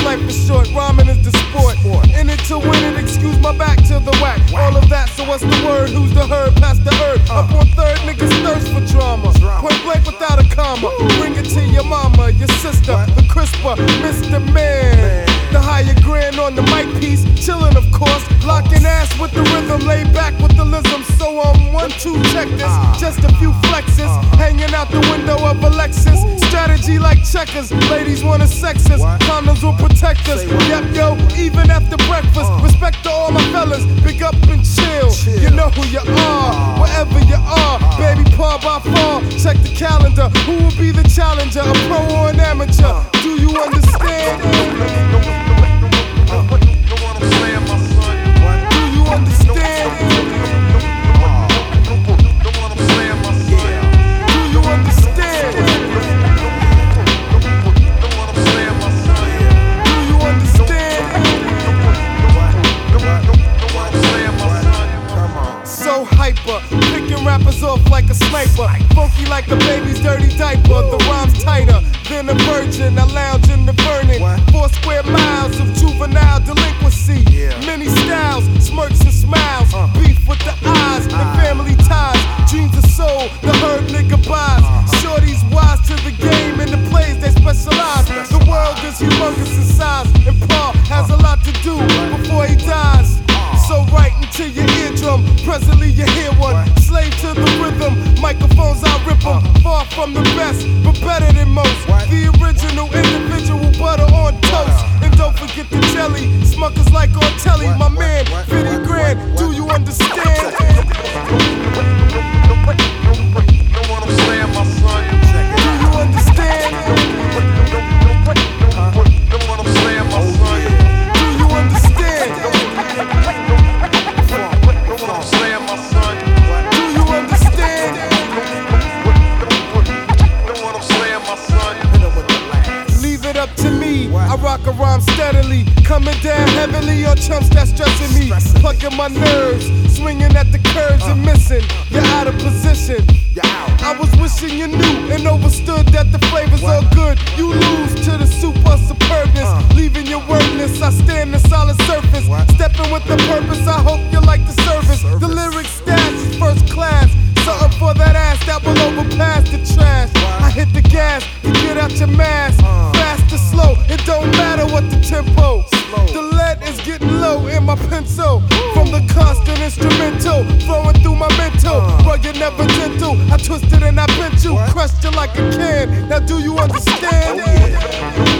life is short, rhyming is the sport. In it to win it, excuse my back to the whack. All of that, so what's the word? Who's the herd? Past the herb. Up on third, niggas thirst for drama. Point blank without a comma. Bring it to your mama, your sister, the crisper, Mr. Man. The higher grand on the mic piece, chillin' of course, locking ass with the rhythm, laid back with the lism. So 1, 2, check this, just a few flexes, hanging out the window of a Lexus. Strategy like checkers, ladies wanna sex us, condoms will protect us. Yep, yo, even after breakfast, respect to all my fellas, big up and chill. You know who you are, wherever you are, baby par by far. Check the calendar, who will be the challenger, a pro or an amateur? Do you understand? Picking rappers off like a sniper, funky like a baby's dirty diaper. The rhyme's tighter than a virgin. I lounge in the burning 4 square miles of juvenile delinquency. Many styles, smirks and smiles, beef with the eyes and family ties. Dreams of soul, the herd nigga buys. Shorty's wise to the game and the plays they specialize. The world is humongous in size, and Paul has a lot to do before he dies. So right into your eardrum, presently you hear one. Slave to the rhythm, microphones I rip them. Far from the best, but better than most. The original individual, butter on toast. And don't forget the jelly, Smuckers like on telly. My man, 50 grand, do you understand? Up to me, I rock a rhyme steadily, coming down heavily on chumps that's stressing me, plucking my nerves, swinging at the curves and missing. You're out of position. I was wishing you knew and understood that the flavor's all good. You lose to the super superbness, leaving you wordless. I stand the solid surface, stepping with a purpose. I hope you like the service. The lyrics stats is first class. Something for that ass that will overpass the trash. I hit the gas to get out your mask. Fast or slow, it don't matter what the tempo. The lead is getting low in my pencil. From the constant instrumental, flowing through my mental. Rugged, never gentle. I twisted and I bent you, crushed you like a can. Now do you understand?